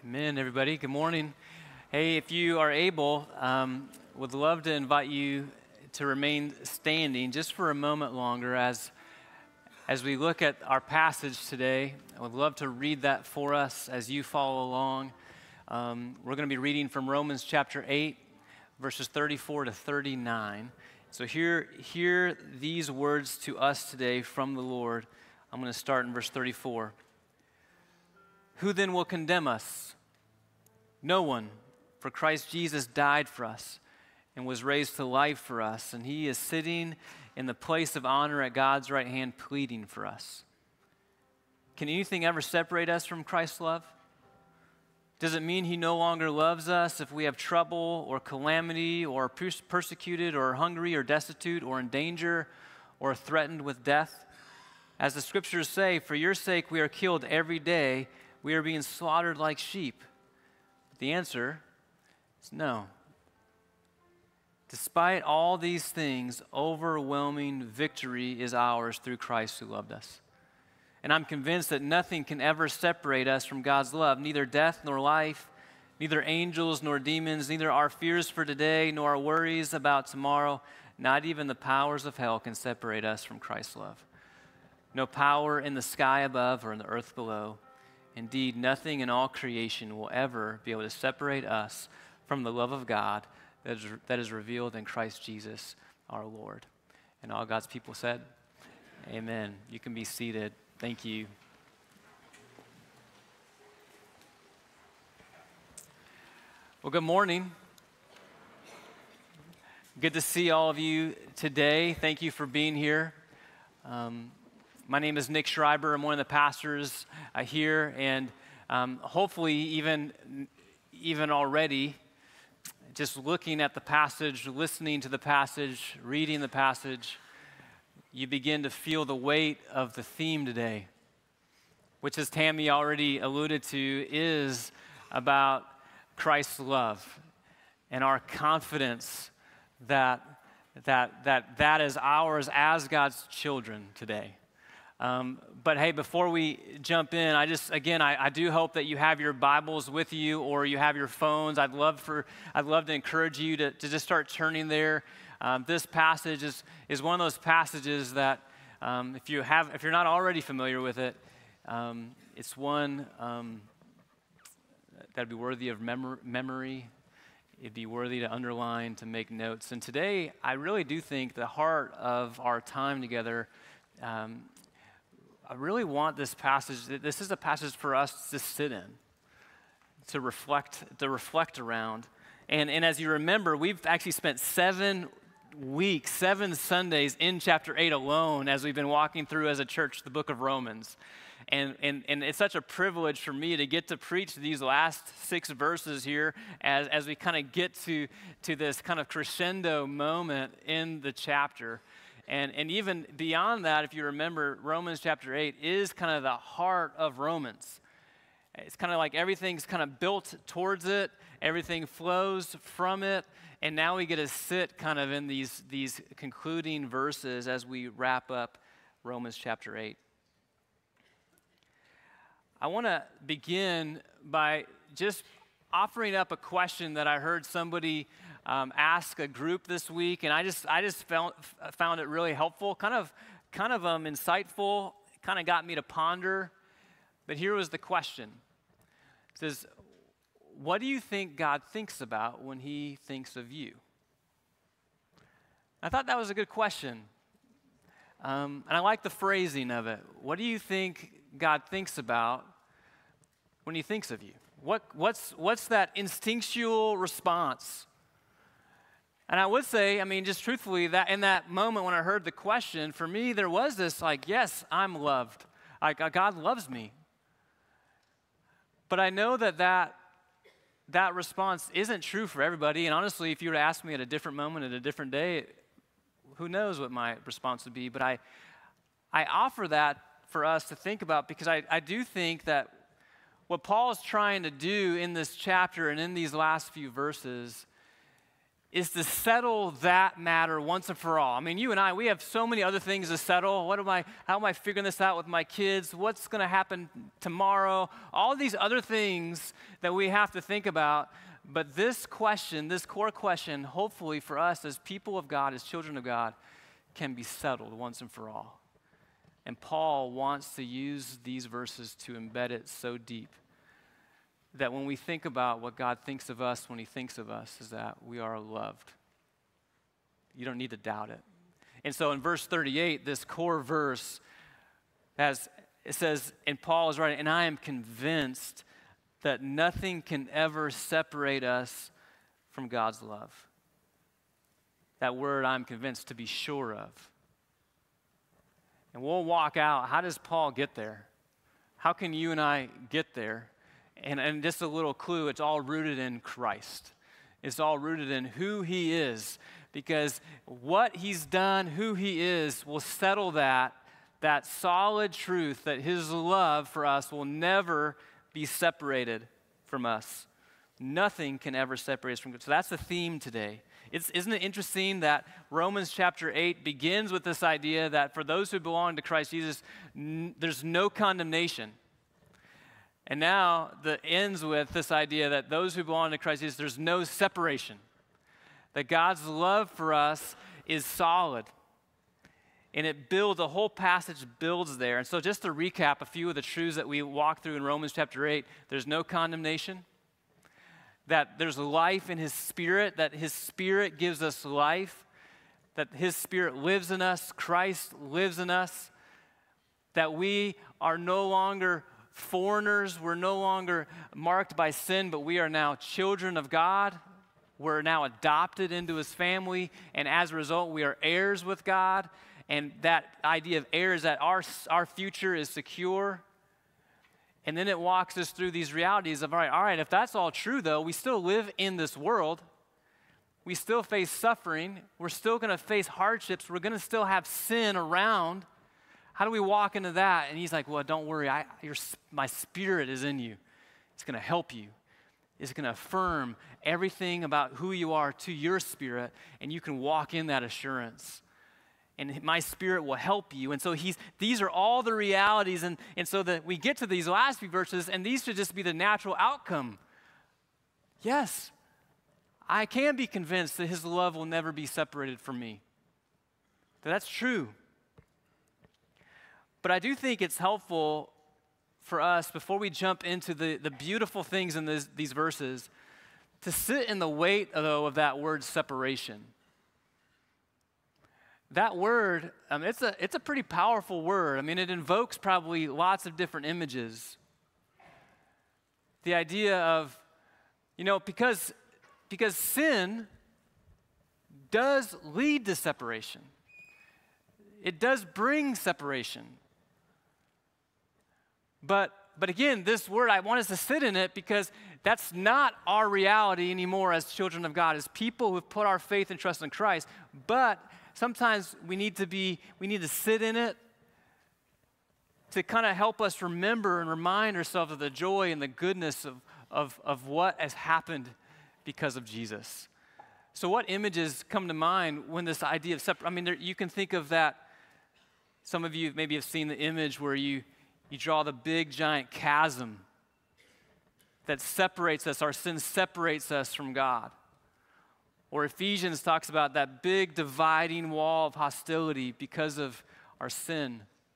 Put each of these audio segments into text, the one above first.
Amen, everybody. Good morning. Hey, if you are able, would love to invite you to remain standing just for a moment longer as we look at our passage today. I would love to read that for us as you follow along. We're going to be reading from Romans chapter 8, verses 34 to 39. So hear these words to us today from the Lord. I'm going to start in verse 34. Who then will condemn us? No one, for Christ Jesus died for us and was raised to life for us, and he is sitting in the place of honor at God's right hand pleading for us. Can anything ever separate us from Christ's love? Does it mean he no longer loves us if we have trouble or calamity or persecuted or hungry or destitute or in danger or threatened with death? As the scriptures say, for your sake we are killed every day. We are being slaughtered like sheep. The answer is no. Despite all these things, overwhelming victory is ours through Christ who loved us. And I'm convinced that nothing can ever separate us from God's love, neither death nor life, neither angels nor demons, neither our fears for today nor our worries about tomorrow, not even the powers of hell can separate us from Christ's love. No power in the sky above or in the earth below. Indeed, nothing in all creation will ever be able to separate us from the love of God that is revealed in Christ Jesus our Lord. And all God's people said, amen. You can be seated. Thank you. Well, good morning. Good to see all of you today. Thank you for being here. My name is Nick Schreiber. I'm one of the pastors here, and hopefully even already, just looking at the passage, listening to the passage, reading the passage, you begin to feel the weight of the theme today, which, as Tammy already alluded to, is about Christ's love and our confidence that is ours as God's children today. But hey, before we jump in, I do hope that you have your Bibles with you or you have your phones. I'd love to encourage you to just start turning there. This passage is one of those passages that if you're not already familiar with it, it's one that'd be worthy of memory. It'd be worthy to underline, to make notes. And today, I really do think the heart of our time together. I really want this passage. This is a passage for us to sit in, to reflect around. And as you remember, we've actually spent 7 Sundays in chapter 8 alone as we've been walking through as a church the book of Romans. And it's such a privilege for me to get to preach these last 6 verses here as we kind of get to this kind of crescendo moment in the chapter. And even beyond that, if you remember, Romans chapter 8 is kind of the heart of Romans. It's kind of like everything's kind of built towards it, everything flows from it, and now we get to sit kind of in these concluding verses as we wrap up Romans chapter 8. I want to begin by just offering up a question that I heard somebody ask a group this week, and I just found it really helpful, kind of insightful, kind of got me to ponder. But here was the question. It says, what do you think God thinks about when he thinks of you? I thought that was a good question. And I like the phrasing of it. What do you think God thinks about when he thinks of you? What's that instinctual response? And I would say, just truthfully, that in that moment when I heard the question, for me, there was this yes, I'm loved. God loves me. But I know that response isn't true for everybody. And honestly, if you were to ask me at a different moment, at a different day, who knows what my response would be. But I offer that for us to think about because I do think that what Paul is trying to do in this chapter and in these last few verses is to settle that matter once and for all. I mean, you and I, we have so many other things to settle. How am I figuring this out with my kids? What's going to happen tomorrow? All these other things that we have to think about. But this question, this core question, hopefully for us as people of God, as children of God, can be settled once and for all. And Paul wants to use these verses to embed it so deep that when we think about what God thinks of us when he thinks of us, is that we are loved. You don't need to doubt it. And so in verse 38, this core verse, as it says, and Paul is writing, and I am convinced that nothing can ever separate us from God's love. That word, I'm convinced, to be sure of. And we'll walk out. How does Paul get there? How can you and I get there? And just a little clue, it's all rooted in Christ. It's all rooted in who he is. Because what he's done, who he is, will settle that solid truth that his love for us will never be separated from us. Nothing can ever separate us from God. So that's the theme today. Isn't it interesting that Romans chapter 8 begins with this idea that for those who belong to Christ Jesus, there's no condemnation. And now it ends with this idea that those who belong to Christ Jesus, there's no separation. That God's love for us is solid. And it builds, the whole passage builds there. And so just to recap a few of the truths that we walked through in Romans chapter 8, there's no condemnation. That there's life in his Spirit, that his Spirit gives us life. That his Spirit lives in us, Christ lives in us. That we are no longer foreigners, we're no longer marked by sin, but we are now children of God. We're now adopted into his family, and as a result, we are heirs with God. And that idea of heir is that our future is secure. And then it walks us through these realities of, all right, if that's all true, though, we still live in this world. We still face suffering. We're still going to face hardships. We're going to still have sin around. How do we walk into that? And he's like, well, don't worry. My Spirit is in you. It's going to help you. It's going to affirm everything about who you are to your spirit, and you can walk in that assurance. And my Spirit will help you. And so these are all the realities. And so that we get to these last few verses, and these should just be the natural outcome. Yes, I can be convinced that his love will never be separated from me. That's true. But I do think it's helpful for us, before we jump into the beautiful things in these verses, to sit in the weight, though, of that word separation. That word, it's a pretty powerful word. I mean, it invokes probably lots of different images. The idea of, because sin does lead to separation. It does bring separation. But again, this word, I want us to sit in it because that's not our reality anymore as children of God, as people who have put our faith and trust in Christ. But sometimes we need to sit in it to kind of help us remember and remind ourselves of the joy and the goodness of what has happened because of Jesus. So what images come to mind when this idea of separation? I mean, you can think of that. Some of you maybe have seen the image where you draw the big giant chasm that separates us. Our sin separates us from God. Or Ephesians talks about that big dividing wall of hostility because of our sin.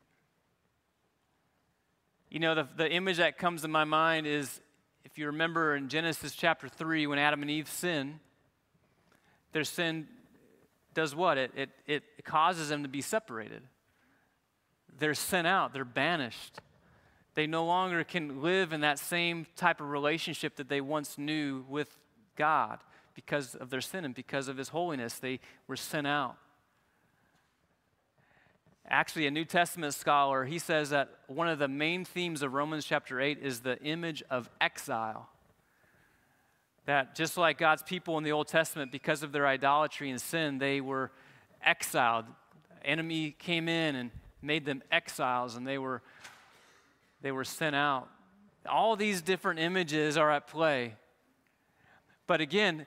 The image that comes to my mind is, if you remember in Genesis chapter 3, when Adam and Eve sin, their sin does what? It causes them to be separated. They're sent out. They're banished. They no longer can live in that same type of relationship that they once knew with God because of their sin and because of his holiness. They were sent out. Actually, a New Testament scholar, he says that one of the main themes of Romans chapter 8 is the image of exile. That just like God's people in the Old Testament, because of their idolatry and sin, they were exiled. The enemy came in and made them exiles, and they were sent out. All these different images are at play. But again,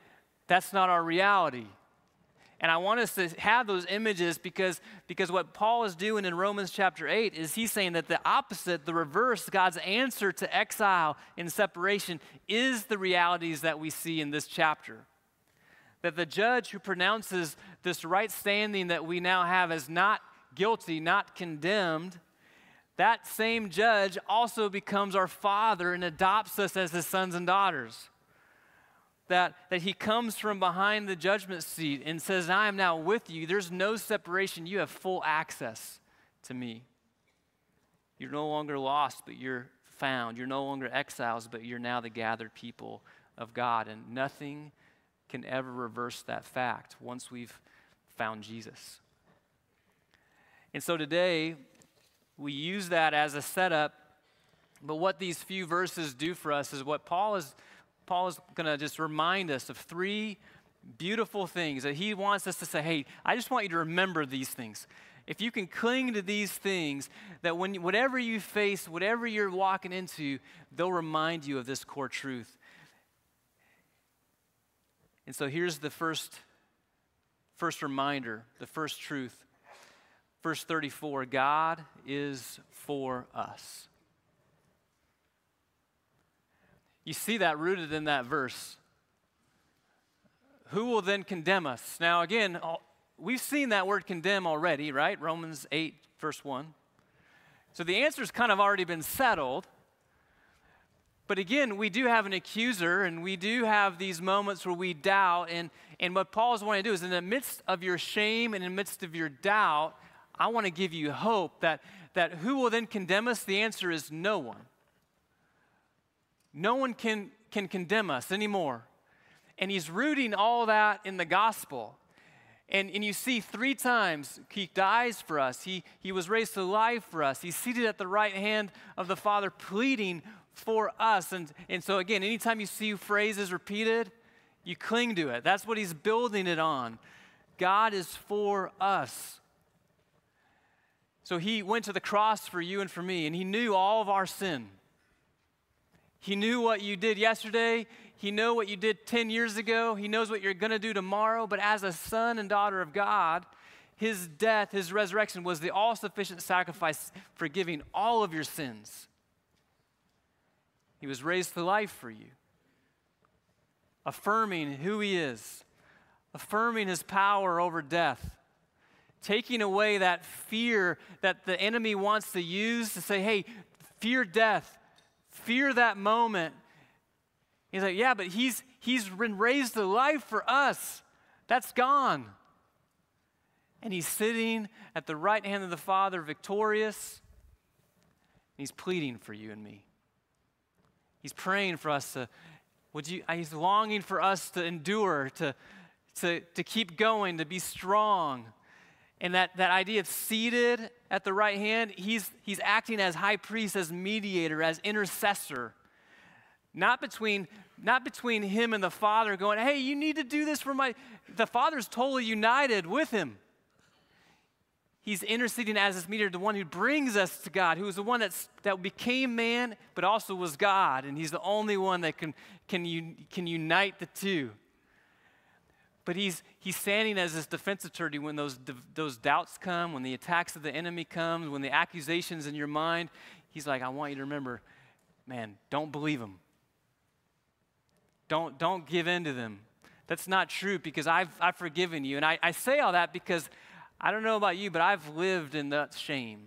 That's not our reality. And I want us to have those images because what Paul is doing in Romans chapter 8 is he's saying that the opposite, the reverse, God's answer to exile and separation is the realities that we see in this chapter. That the judge who pronounces this right standing that we now have as not guilty, not condemned, that same judge also becomes our Father and adopts us as his sons and daughters. That he comes from behind the judgment seat and says, I am now with you. There's no separation. You have full access to me. You're no longer lost, but you're found. You're no longer exiles, but you're now the gathered people of God. And nothing can ever reverse that fact once we've found Jesus. And so today, we use that as a setup, but what these few verses do for us is what Paul is going to just remind us of three beautiful things that he wants us to say, hey, I just want you to remember these things. If you can cling to these things, that whatever you face, whatever you're walking into, they'll remind you of this core truth. And so here's the first reminder, the first truth. Verse 34, God is for us. You see that rooted in that verse. Who will then condemn us? Now again, we've seen that word condemn already, right? Romans 8, verse 1. So the answer's kind of already been settled. But again, we do have an accuser, and we do have these moments where we doubt. And what Paul's wanting to do is in the midst of your shame and in the midst of your doubt, I want to give you hope that who will then condemn us? The answer is no one. No one can condemn us anymore. And he's rooting all that in the gospel. And you see 3 times he dies for us. He was raised to life for us. He's seated at the right hand of the Father pleading for us. And so again, anytime you see phrases repeated, you cling to it. That's what he's building it on. God is for us. So he went to the cross for you and for me, and he knew all of our sin. He knew what you did yesterday. He knew what you did 10 years ago. He knows what you're going to do tomorrow. But as a son and daughter of God, his death, his resurrection was the all-sufficient sacrifice for forgiving all of your sins. He was raised to life for you, affirming who he is, affirming his power over death, taking away that fear that the enemy wants to use to say, hey, fear death. Fear that moment. He's like, yeah, but he's been raised to life for us. That's gone. And he's sitting at the right hand of the Father, victorious. He's pleading for you and me. He's praying for us he's longing for us to endure, to keep going, to be strong. And that idea of seated at the right hand, he's acting as high priest, as mediator, as intercessor. Not between him and the Father going, hey, you need to do this for the Father's totally united with him. He's interceding as his mediator, the one who brings us to God, who is the one that became man, but also was God. And he's the only one that can unite the two. But he's standing as this defense attorney when those doubts come, when the attacks of the enemy come, when the accusations in your mind. He's like, I want you to remember, man, don't believe them. Don't give in to them. That's not true because I've forgiven you. And I say all that because I don't know about you, but I've lived in that shame.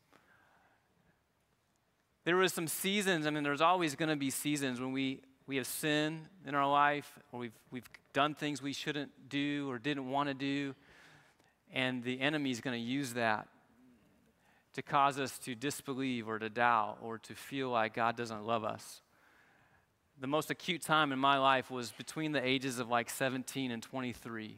There was some seasons, there's always going to be seasons when we have sin in our life, or we've done things we shouldn't do or didn't want to do, and the enemy is going to use that to cause us to disbelieve or to doubt or to feel like God doesn't love us. The most acute time in my life was between the ages of like 17 and 23,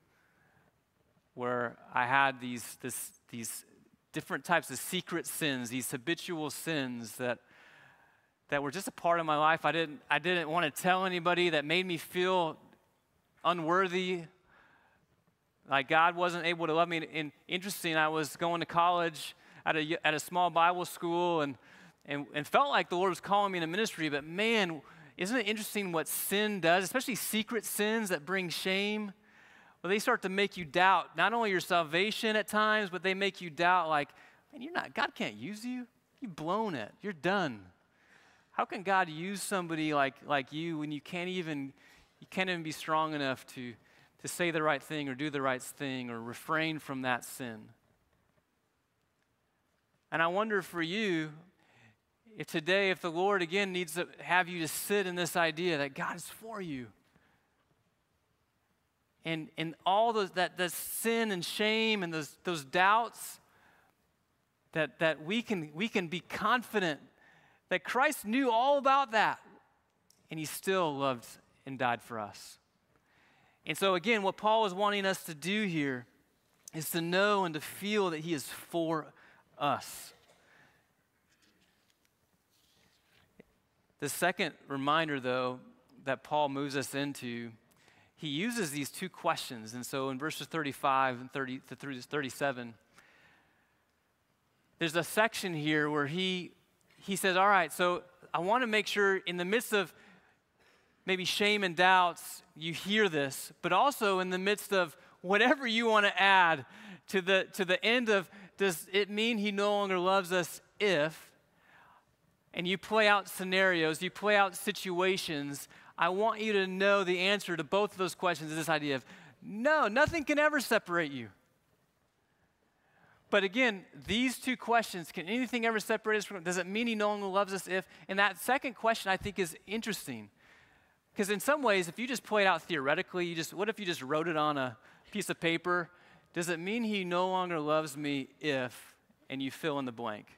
where I had these different types of secret sins, these habitual sins that were just a part of my life. I didn't want to tell anybody, that made me feel unworthy, like God wasn't able to love me. And interesting, I was going to college at a small Bible school and felt like the Lord was calling me into ministry, but man, isn't it interesting what sin does, especially secret sins that bring shame? Well, they start to make you doubt not only your salvation at times, but they make you doubt like, man, God can't use you. You've blown it. You're done. How can God use somebody like you when you can't even be strong enough to say the right thing or do the right thing or refrain from that sin? And I wonder for you, if today, if the Lord again needs to have you to sit in this idea that God is for you, and all those that sin and shame and those doubts, that we can be confident that Christ knew all about that, and he still loved and died for us. And so again, what Paul is wanting us to do here is to know and to feel that he is for us. The second reminder, though, that Paul moves us into, he uses these two questions. And so in verses 35 and 30 to 37, there's a section here where he says, all right, so I want to make sure in the midst of maybe shame and doubts, you hear this, but also in the midst of whatever you want to add to the end of, does it mean he no longer loves us if, and you play out scenarios, you play out situations, I want you to know the answer to both of those questions is this idea of, no, nothing can ever separate you. But again, these two questions, can anything ever separate us from, does it mean he no longer loves us if? And that second question I think is interesting. Because in some ways, if you just play it out theoretically, what if you just wrote it on a piece of paper? Does it mean he no longer loves me if, and you fill in the blank?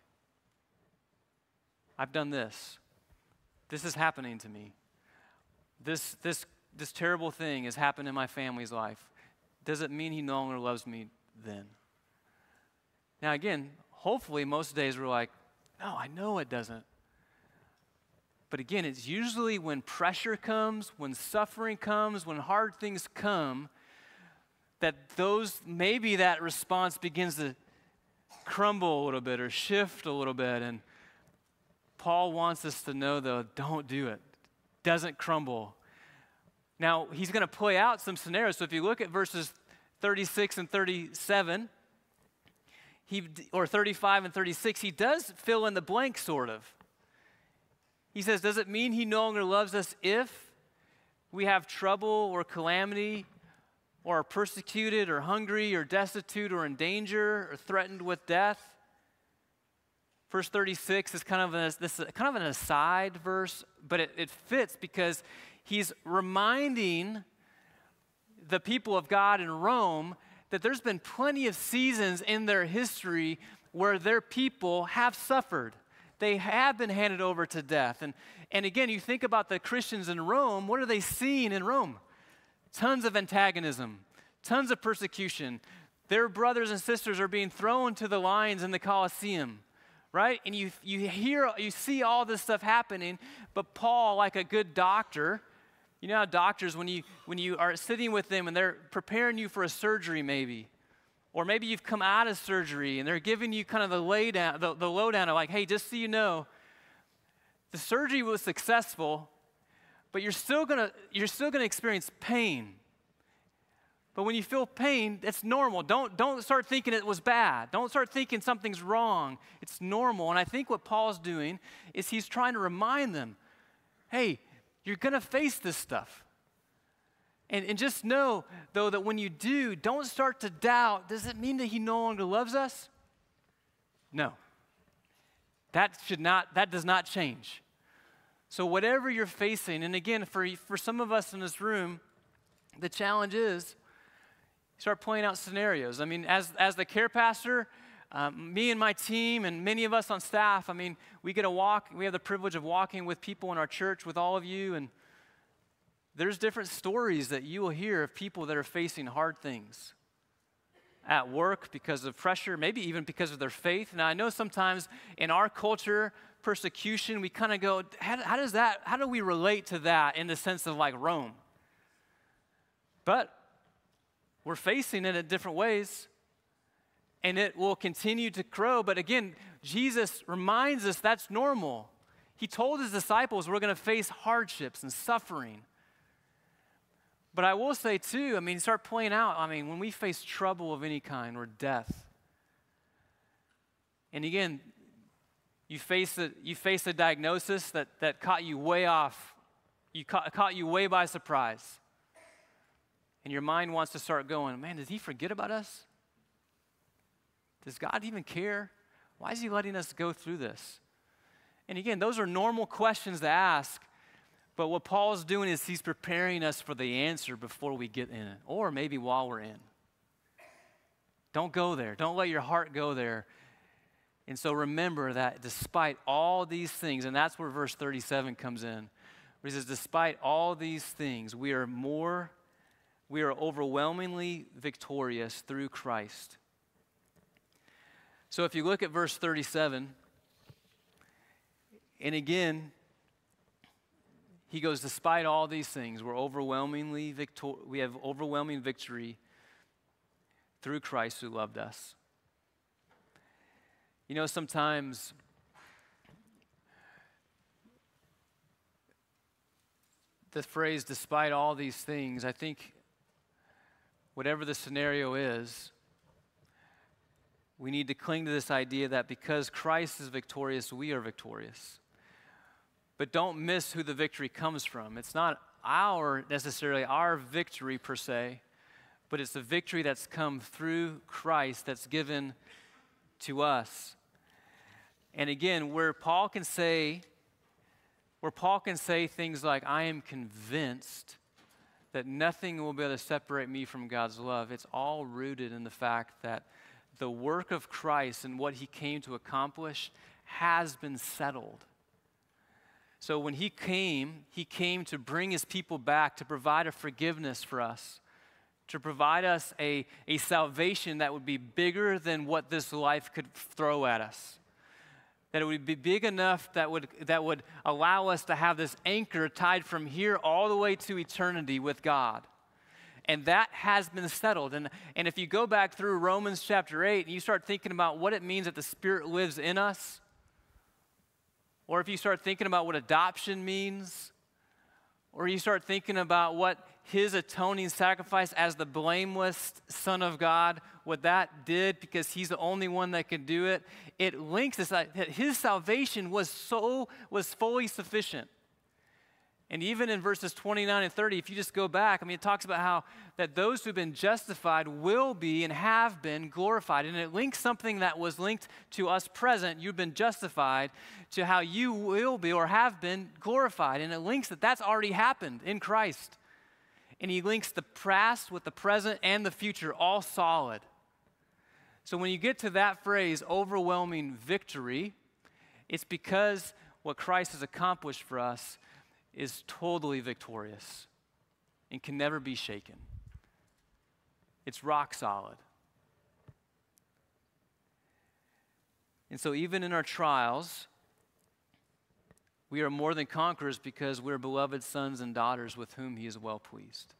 I've done this. This is happening to me. This terrible thing has happened in my family's life. Does it mean he no longer loves me then? Now again, hopefully most days we're like, no, I know it doesn't. But again, it's usually when pressure comes, when suffering comes, when hard things come, that maybe that response begins to crumble a little bit or shift a little bit. And Paul wants us to know, though, don't do it. Doesn't crumble. Now, he's going to play out some scenarios. So if you look at verses 36 and 37, or 35 and 36, he does fill in the blank, sort of. He says, does it mean he no longer loves us if we have trouble or calamity or are persecuted or hungry or destitute or in danger or threatened with death? Verse 36 is kind of an aside verse, but it fits because he's reminding the people of God in Rome that there's been plenty of seasons in their history where their people have suffered. They have been handed over to death. And again, you think about the Christians in Rome, what are they seeing in Rome? Tons of antagonism, tons of persecution. Their brothers and sisters are being thrown to the lions in the Colosseum, right? And you see all this stuff happening, but Paul, like a good doctor, you know how doctors, when you are sitting with them and they're preparing you for a surgery maybe, or maybe you've come out of surgery and they're giving you kind of the lowdown of like, hey, just so you know, the surgery was successful, but you're still gonna experience pain. But when you feel pain, it's normal. Don't start thinking it was bad. Don't start thinking something's wrong. It's normal. And I think what Paul's doing is he's trying to remind them, hey, you're gonna face this stuff. And just know, though, that when you do, don't start to doubt, does it mean that he no longer loves us? No. That does not change. So whatever you're facing, and again, for some of us in this room, the challenge is start playing out scenarios. I mean, as the care pastor, me and my team and many of us on staff, I mean, we have the privilege of walking with people in our church, with all of you, and there's different stories that you will hear of people that are facing hard things at work because of pressure, maybe even because of their faith. Now, I know sometimes in our culture, persecution, we kind of go, how do we relate to that in the sense of like Rome? But we're facing it in different ways, and it will continue to grow. But again, Jesus reminds us that's normal. He told his disciples we're going to face hardships and suffering. But I will say too, start playing out, when we face trouble of any kind or death, and again, you face a diagnosis that caught you way off, caught you way by surprise, and your mind wants to start going, man, did he forget about us? Does God even care? Why is he letting us go through this? And again, those are normal questions to ask, but what Paul's doing is he's preparing us for the answer before we get in it, or maybe while we're in. Don't go there. Don't let your heart go there. And so remember that despite all these things, and that's where verse 37 comes in, where he says, despite all these things, we are overwhelmingly victorious through Christ. So if you look at verse 37, and again, he goes, despite all these things, we have overwhelming victory through Christ who loved us. You know, sometimes the phrase, despite all these things, I think whatever the scenario is, we need to cling to this idea that because Christ is victorious, we are victorious. But don't miss who the victory comes from. It's not necessarily our victory per se, but it's the victory that's come through Christ that's given to us. And again, where Paul can say things like, I am convinced that nothing will be able to separate me from God's love, it's all rooted in the fact that the work of Christ and what he came to accomplish has been settled. So when he came to bring his people back, to provide a forgiveness for us, to provide us a salvation that would be bigger than what this life could throw at us. That it would be big enough that would allow us to have this anchor tied from here all the way to eternity with God. And that has been settled. And if you go back through Romans chapter 8 and you start thinking about what it means that the Spirit lives in us, or if you start thinking about what adoption means, or you start thinking about what his atoning sacrifice as the blameless Son of God, what that did, because he's the only one that could do it, it links this, that his salvation was fully sufficient. And even in verses 29 and 30, if you just go back, it talks about how that those who've been justified will be and have been glorified. And it links something that was linked to us present, you've been justified, to how you will be or have been glorified. And it links that that's already happened in Christ. And he links the past with the present and the future, all solid. So when you get to that phrase, overwhelming victory, it's because what Christ has accomplished for us is totally victorious and can never be shaken. It's rock solid. And so even in our trials, we are more than conquerors because we're beloved sons and daughters with whom he is well pleased.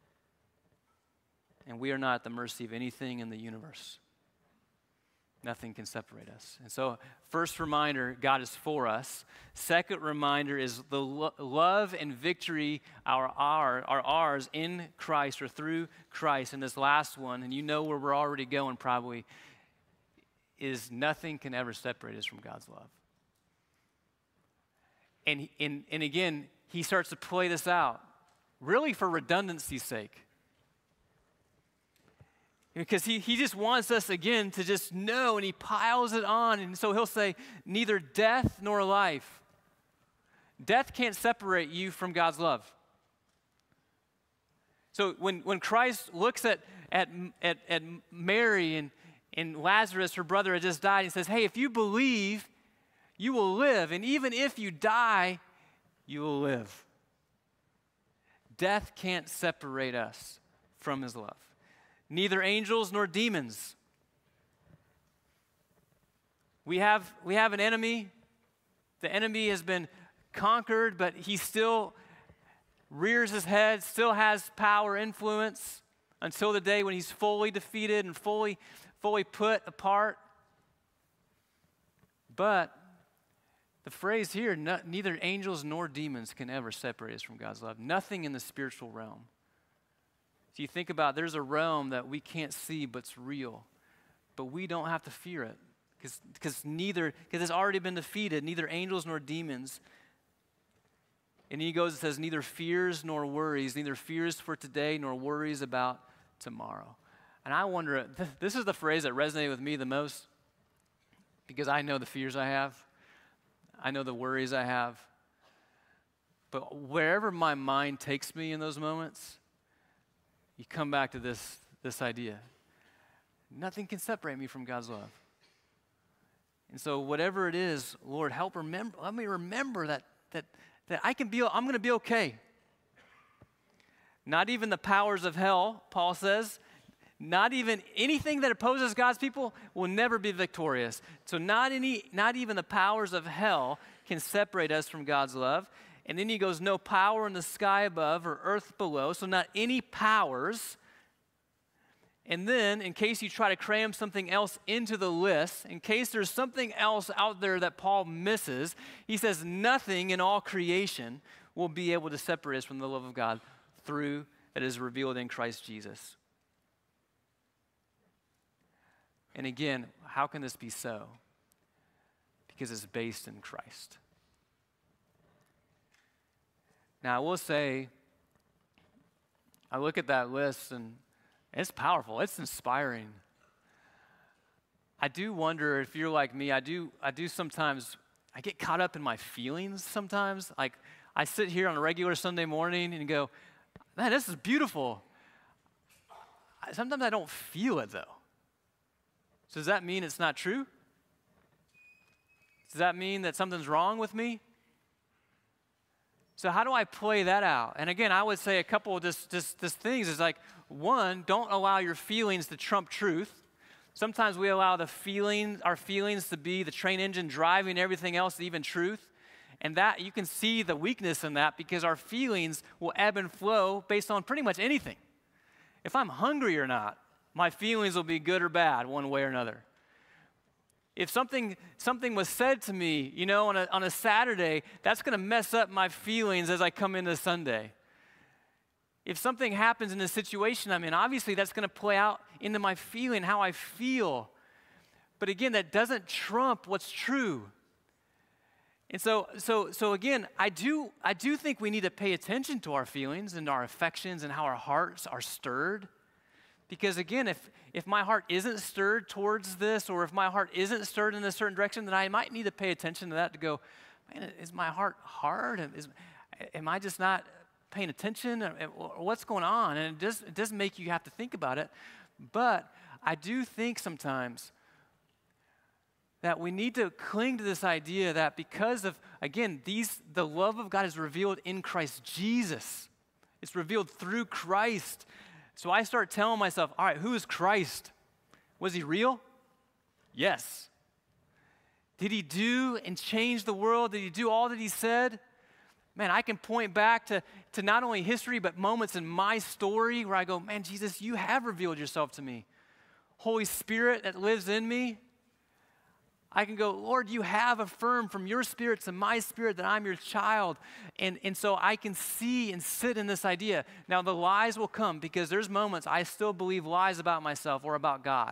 And we are not at the mercy of anything in the universe. Nothing can separate us. And so, first reminder, God is for us. Second reminder is the love and victory are ours in Christ or through Christ. And this last one, and you know where we're already going probably, is nothing can ever separate us from God's love. And again, he starts to play this out, really for redundancy's sake. Because he just wants us, again, to just know, and he piles it on. And so he'll say, neither death nor life. Death can't separate you from God's love. So when Christ looks at Mary and Lazarus, her brother, had just died, he says, hey, if you believe, you will live. And even if you die, you will live. Death can't separate us from his love. Neither angels nor demons. We have an enemy. The enemy has been conquered, but he still rears his head, still has power, influence, until the day when he's fully defeated and fully put apart. But The phrase here, neither angels nor demons can ever separate us from God's love. Nothing in the spiritual realm. So you think about, there's a realm that we can't see but's real, but we don't have to fear it because it's already been defeated, neither angels nor demons. And he goes and says, neither fears nor worries, neither fears for today nor worries about tomorrow. And I wonder, this is the phrase that resonated with me the most because I know the fears I have. I know the worries I have. But wherever my mind takes me in those moments, you come back to this idea. Nothing can separate me from God's love. And so whatever it is, Lord, let me remember that I'm going to be okay. Not even the powers of hell, Paul says, not even anything that opposes God's people will never be victorious. So not even the powers of hell can separate us from God's love. And then he goes, no power in the sky above or earth below. So not any powers. And then, in case you try to cram something else into the list, in case there's something else out there that Paul misses, he says nothing in all creation will be able to separate us from the love of God that is revealed in Christ Jesus. And again, how can this be so? Because it's based in Christ. Now, I will say, I look at that list and it's powerful. It's inspiring. I do wonder if you're like me, I do sometimes, I get caught up in my feelings sometimes. Like, I sit here on a regular Sunday morning and go, man, this is beautiful. Sometimes I don't feel it, though. So does that mean it's not true? Does that mean that something's wrong with me? So how do I play that out? And again, I would say a couple of just things is like, one, don't allow your feelings to trump truth. Sometimes we allow our feelings to be the train engine driving everything else, even truth. And that, you can see the weakness in that because our feelings will ebb and flow based on pretty much anything. If I'm hungry or not, my feelings will be good or bad one way or another. If something was said to me, on a Saturday, that's going to mess up my feelings as I come into Sunday. If something happens in the situation I'm in, obviously that's going to play out into my feeling, how I feel. But again, that doesn't trump what's true. And so again, I do think we need to pay attention to our feelings and our affections and how our hearts are stirred. Because again, if my heart isn't stirred towards this, or if my heart isn't stirred in a certain direction, then I might need to pay attention to that to go, man, is my heart hard? Am I just not paying attention? What's going on? And it does make you have to think about it. But I do think sometimes that we need to cling to this idea that because of, again, the love of God is revealed in Christ Jesus. It's revealed through Christ. So I start telling myself, all right, who is Christ? Was he real? Yes. Did he do and change the world? Did he do all that he said? Man, I can point back to not only history, but moments in my story where I go, man, Jesus, you have revealed yourself to me. Holy Spirit that lives in me, I can go, Lord, you have affirmed from your spirit to my spirit that I'm your child. And so I can see and sit in this idea. Now, the lies will come because there's moments I still believe lies about myself or about God.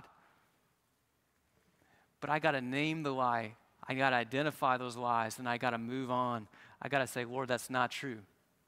But I got to name the lie. I got to identify those lies, and I got to move on. I got to say, Lord, that's not true.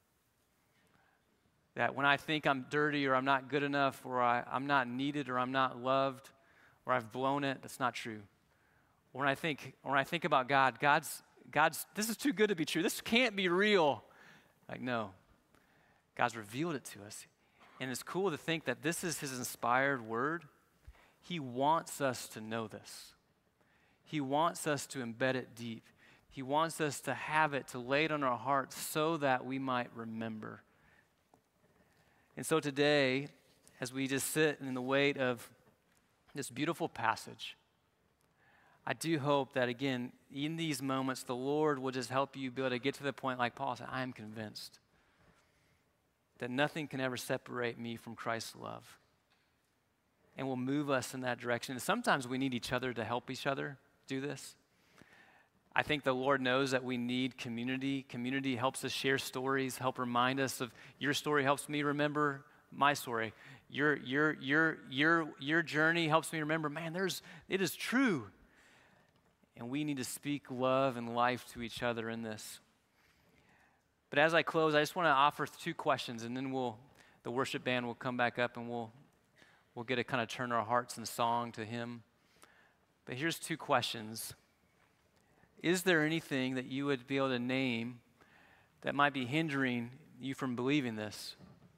That when I think I'm dirty or I'm not good enough or I'm not needed or I'm not loved or I've blown it, that's not true. When I think about God's, this is too good to be true. This can't be real. Like, no. God's revealed it to us. And it's cool to think that this is his inspired word. He wants us to know this. He wants us to embed it deep. He wants us to have it, to lay it on our hearts so that we might remember. And so today, as we just sit in the weight of this beautiful passage, I do hope that, again, in these moments, the Lord will just help you be able to get to the point, like Paul said, I am convinced that nothing can ever separate me from Christ's love and will move us in that direction. And sometimes we need each other to help each other do this. I think the Lord knows that we need community. Community helps us share stories, help remind us of your story, helps me remember my story. Your journey helps me remember, man, it is true. And we need to speak love and life to each other in this. But as I close, I just want to offer 2 questions, and then the worship band will come back up and we'll get to kind of turn our hearts in song to Him. But here's 2 questions. Is there anything that you would be able to name that might be hindering you from believing this?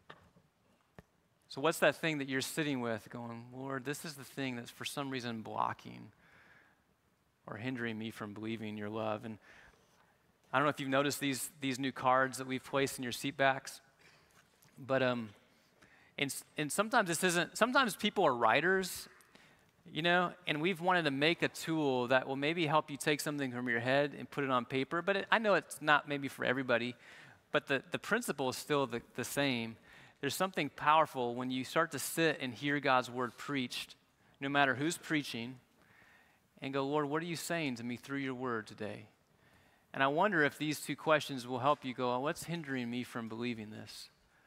So what's that thing that you're sitting with going, Lord, this is the thing that's for some reason blocking or hindering me from believing your love? And I don't know if you've noticed these new cards that we've placed in your seat backs, but and sometimes people are writers, and we've wanted to make a tool that will maybe help you take something from your head and put it on paper, but I know it's not maybe for everybody, but the principle is still the same. There's something powerful when you start to sit and hear God's word preached, no matter who's preaching, and go, Lord, what are you saying to me through your word today? And I wonder if these 2 questions will help you go, what's hindering me from believing this?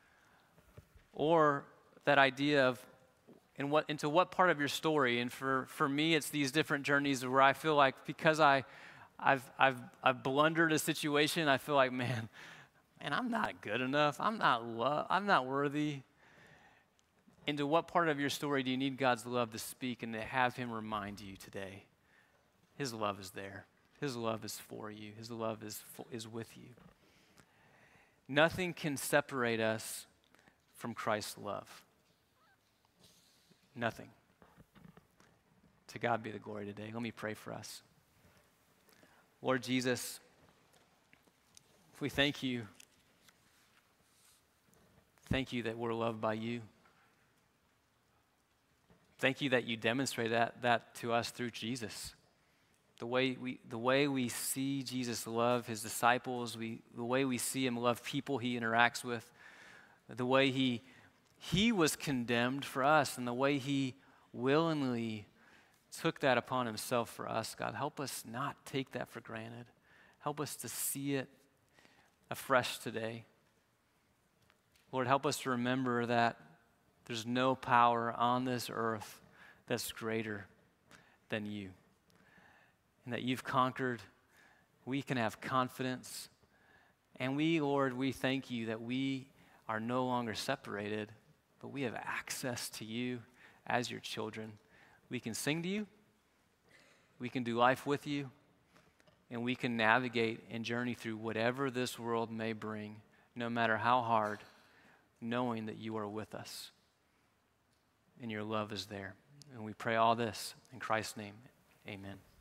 Or that idea of into what part of your story. And for me, it's these different journeys where I feel like because I've blundered a situation, I feel like, man, I'm not good enough. I'm not worthy. Into what part of your story do you need God's love to speak and to have Him remind you today? His love is there. His love is for you. His love is with you. Nothing can separate us from Christ's love. Nothing. To God be the glory today. Let me pray for us. Lord Jesus, we thank you. Thank you that we're loved by you. Thank you that you demonstrate that to us through Jesus. The way we see Jesus love his disciples, the way we see him love people he interacts with, the way he was condemned for us, and the way he willingly took that upon himself for us. God, help us not take that for granted. Help us to see it afresh today. Lord, help us to remember that there's no power on this earth that's greater than you. And that you've conquered. We can have confidence. And Lord, we thank you that we are no longer separated, but we have access to you as your children. We can sing to you. We can do life with you. And we can navigate and journey through whatever this world may bring, no matter how hard, knowing that you are with us and your love is there. And we pray all this in Christ's name. Amen.